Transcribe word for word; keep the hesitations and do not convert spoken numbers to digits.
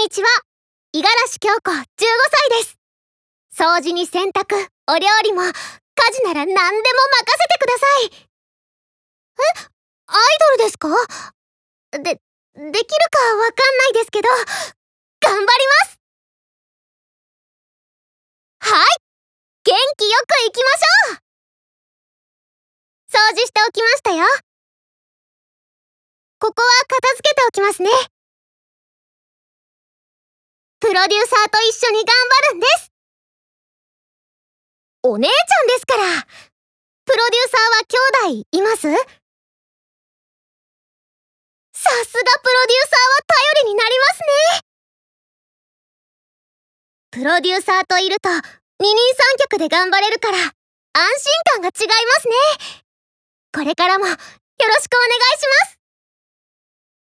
にちは。五十嵐京子、じゅうごさいです。掃除に洗濯、お料理も、家事なら何でも任せてください。え、アイドルですか？で、できるかわかんないですけど、頑張ります。はい、元気よくいきましょう。掃除しておきましたよ。ここは片付けておきますね。プロデューサーと一緒に頑張るんです。お姉ちゃんですから。プロデューサーは兄弟います？さすがプロデューサーは頼りになりますね。プロデューサーといると二人三脚で頑張れるから安心感が違いますね。これからもよろしくお願いします。